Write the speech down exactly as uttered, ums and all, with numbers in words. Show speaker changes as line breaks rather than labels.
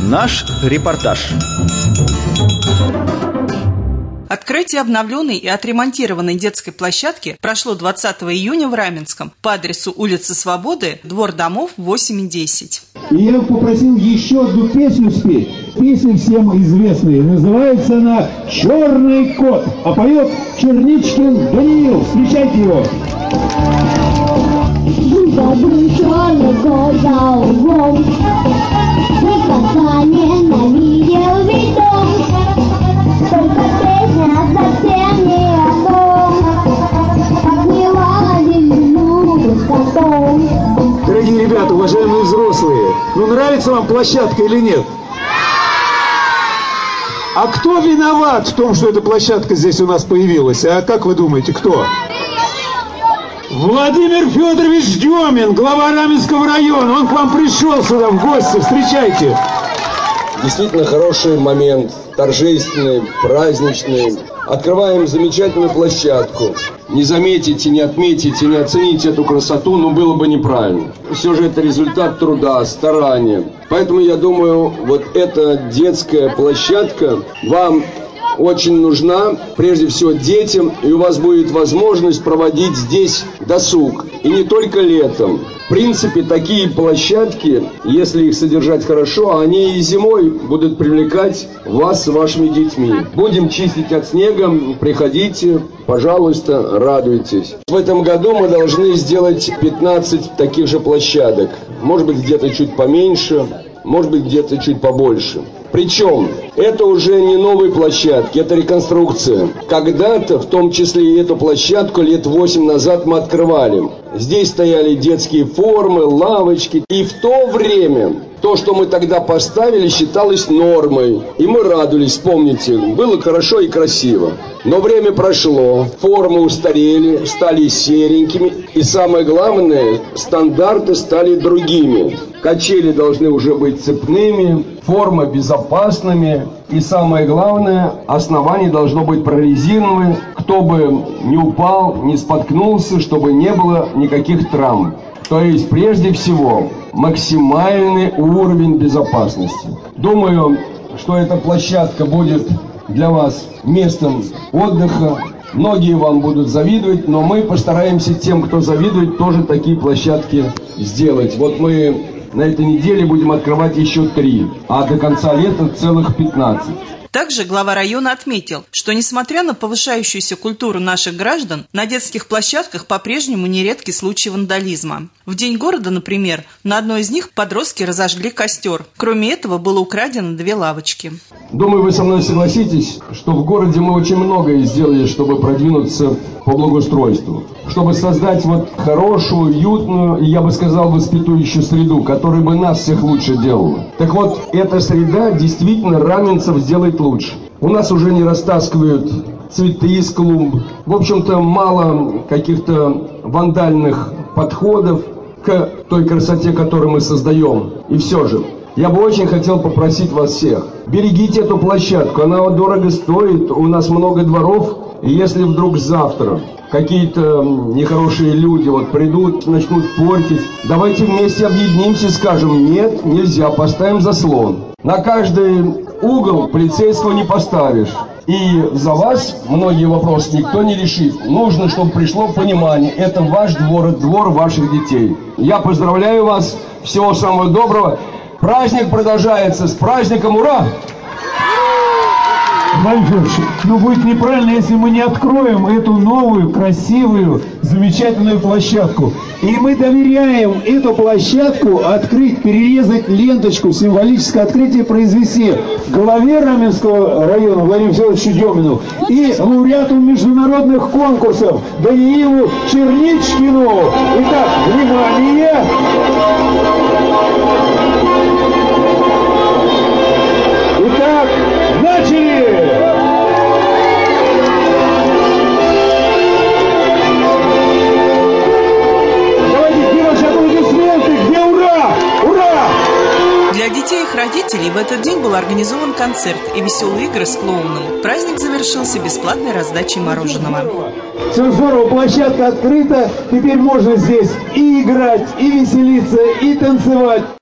Наш репортаж.
Открытие обновленной и отремонтированной детской площадки прошло двадцатого июня в Раменском по адресу улица Свободы, двор домов восемь и десять.
И я попросил еще одну песню спеть. Песня всем известная. Называется она «Черный кот». А поет Черничкин Даниил. Встречайте его.
Добрый черный кот за углом, никогда ненавидел весь дом. Только песня совсем не о том, как не ладили люди с котом.
Дорогие ребята, уважаемые взрослые, ну нравится вам площадка или нет? А кто виноват в том, что эта площадка здесь у нас появилась? А как вы думаете, кто? Владимир Федорович Демин, глава Раменского района. Он к вам пришел сюда в гости. Встречайте.
Действительно хороший момент, торжественный, праздничный. Открываем замечательную площадку. Не заметить, не отметить, не оценить эту красоту, ну, было бы неправильно. Все же это результат труда, старания. Поэтому я думаю, вот эта детская площадка вам очень нужна, прежде всего детям, и у вас будет возможность проводить здесь досуг. И не только летом. В принципе, такие площадки, если их содержать хорошо, они и зимой будут привлекать вас с вашими детьми. Будем чистить от снега, приходите, пожалуйста, радуйтесь. В этом году мы должны сделать пятнадцать таких же площадок. Может быть, где-то чуть поменьше, может быть, где-то чуть побольше. Причем, это уже не новые площадки, это реконструкция. Когда-то, в том числе и эту площадку, лет восемь назад мы открывали. Здесь стояли детские формы, лавочки. И в то время то, что мы тогда поставили, считалось нормой. И мы радовались, помните, было хорошо и красиво. Но время прошло, формы устарели, стали серенькими. И самое главное, стандарты стали другими. Качели должны уже быть цепными, формы безопасными. И самое главное, основание должно быть прорезиновое, кто бы не упал, не споткнулся, чтобы не было никаких травм. То есть, прежде всего, максимальный уровень безопасности. Думаю, что эта площадка будет для вас местом отдыха. Многие вам будут завидовать, но мы постараемся тем, кто завидует, тоже такие площадки сделать. Вот мы на этой неделе будем открывать еще три, а до конца лета целых пятнадцать.
Также глава района отметил, что несмотря на повышающуюся культуру наших граждан, на детских площадках по-прежнему нередки случаи вандализма. В День города, например, на одной из них подростки разожгли костер. Кроме этого, было украдено две лавочки.
Думаю, вы со мной согласитесь, что в городе мы очень многое сделали, чтобы продвинуться по благоустройству. Чтобы создать вот хорошую, уютную и, я бы сказал, воспитующую среду, которая бы нас всех лучше делала. Так вот, эта среда действительно раменцев сделает лучше. У нас уже не растаскивают цветы из клумб. В общем-то, мало каких-то вандальных подходов к той красоте, которую мы создаем. И все же, я бы очень хотел попросить вас всех, берегите эту площадку, она дорого стоит, у нас много дворов, и если вдруг завтра какие-то нехорошие люди вот придут, начнут портить, давайте вместе объединимся и скажем: нет, нельзя, поставим заслон. На каждый угол полицейского не поставишь. И за вас многие вопросы никто не решит. Нужно, чтобы пришло понимание. Это ваш двор, двор ваших детей. Я поздравляю вас. Всего самого доброго. Праздник продолжается. С праздником! Ура!
Владимир Федорович, ну будет неправильно, если мы не откроем эту новую, красивую, замечательную площадку. И мы доверяем эту площадку открыть, перерезать ленточку, символическое открытие произвести главе Раменского района Владимиру Федоровичу Демину и лауреату международных конкурсов Даниилу Черничкину. Итак, внимание! Итак, начали! Давайте сделать аплодисменты, где ура! Ура!
Для детей и их родителей в этот день был организован концерт и веселые игры с клоуном. Праздник завершился бесплатной раздачей мороженого.
Все здорово, площадка открыта, теперь можно здесь и играть, и веселиться, и танцевать.